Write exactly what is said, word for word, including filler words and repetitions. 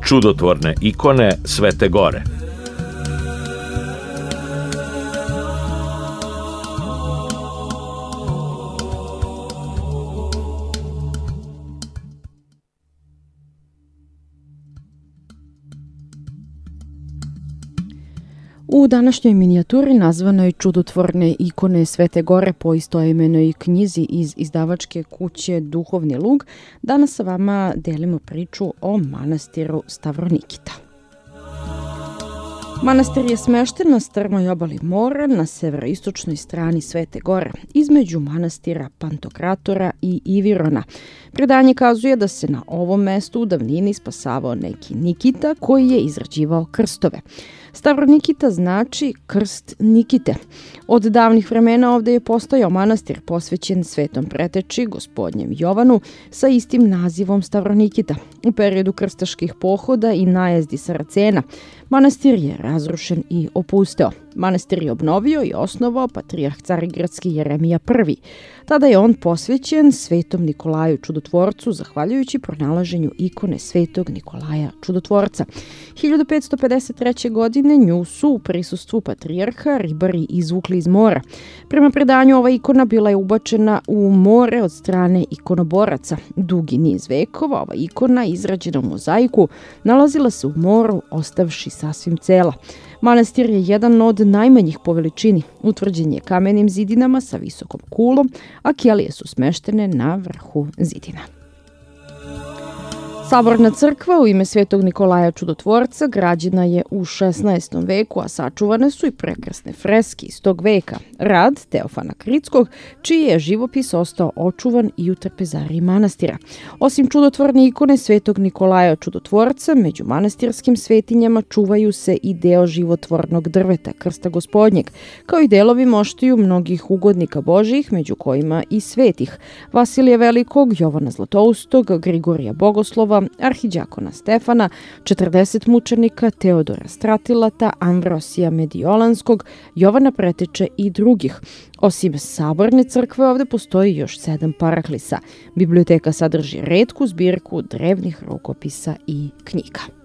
čudotvorne ikone Svete Gore. U današnjoj minijaturi nazvanoj Čudotvorne ikone Svete Gore po istoimenoj knjizi iz izdavačke kuće Duhovni lug, danas sa vama delimo priču o manastiru Stavronikita. Manastir je smešten na strmoj obali mora na severoistočnoj strani Svete Gore, između manastira Pantokratora i Ivirona. Predanje kazuje da se na ovom mestu u davnini spasavao neki Nikita koji je izrađivao krstove. Stavronikita znači krst Nikite. Od davnih vremena ovde je postojao manastir posvećen svetom preteči, gospodnjem Jovanu, sa istim nazivom Stavronikita. U periodu krstaških pohoda i najezdi Saracena, manastir je razrušen i opusteo. Manastir je obnovio i osnovao patrijarh Carigradski Jeremija prvi. Tada je on posvećen svetom Nikolaju Čudotvorcu, zahvaljujući pronalaženju ikone svetog Nikolaja Čudotvorca. hiljadu petsto pedeset treće. godine nju su u prisustvu patrijarha ribari izvukli iz mora. Prema predanju ova ikona bila je ubačena u more od strane ikonoboraca. Dugi niz vekova ova ikona, izrađena u mozaiku, nalazila se u moru, ostavši sasvim cela. Manastir je jedan od najmanjih po veličini. Utvrđen je kamenim zidinama sa visokom kulom, a kelije su smeštene na vrhu zidina. Saborna crkva u ime svetog Nikolaja Čudotvorca građena je u šesnaestom veku, a sačuvane su i prekrasne freske iz tog veka. Rad Teofana Kritskog, čiji je živopis ostao očuvan i u trpezariji manastira. Osim čudotvorne ikone svetog Nikolaja Čudotvorca, među manastirskim svetinjama čuvaju se i deo životvornog drveta, krsta gospodnjeg, kao i delovi moštiju mnogih ugodnika božjih, među kojima i svetih: Vasilija Velikog, Jovana Zlatoustog, Grigorija Bogoslova, arhiđakona Stefana, četrdeset mučenika, Teodora Stratilata, Ambrosija Mediolanskog, Jovana Preteče i drugih. Osim saborne crkve ovde postoji još sedam paraklisa. Biblioteka sadrži retku zbirku drevnih rukopisa i knjiga.